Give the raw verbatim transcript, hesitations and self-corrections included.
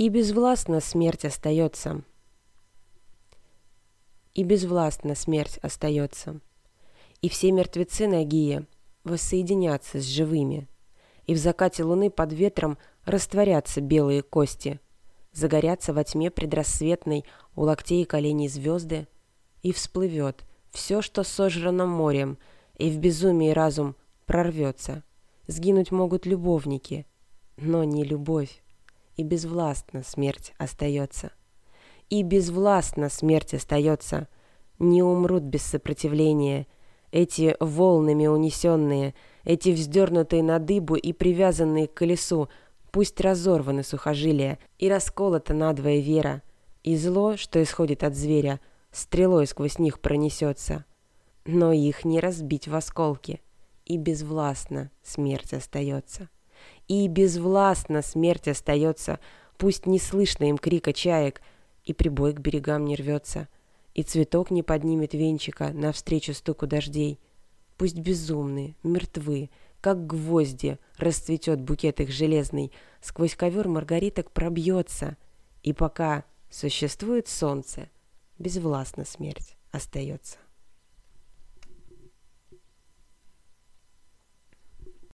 И безвластна смерть остается. И безвластна смерть остается. И все мертвецы нагие воссоединятся с живыми, и в закате луны под ветром растворятся белые кости, загорятся во тьме предрассветной у локтей и коленей звезды, и всплывет все, что сожрано морем, и в безумии разум прорвется. Сгинуть могут любовники, но не любовь, и безвластна смерть остается. И безвластна смерть остается, не умрут без сопротивления эти волнами унесенные, эти вздернутые на дыбу и привязанные к колесу, пусть разорваны сухожилия и расколота надвое вера, и зло, что исходит от зверя, стрелой сквозь них пронесется. Но их не разбить в осколки, и безвластна смерть остается. И безвластна смерть остается, пусть не слышно им крика чаек, и прибой к берегам не рвется, и цветок не поднимет венчика навстречу стуку дождей. Пусть безумные, мертвы, как гвозди, расцветет букет их железный, сквозь ковер маргариток пробьется, и пока существует солнце, безвластна смерть остается.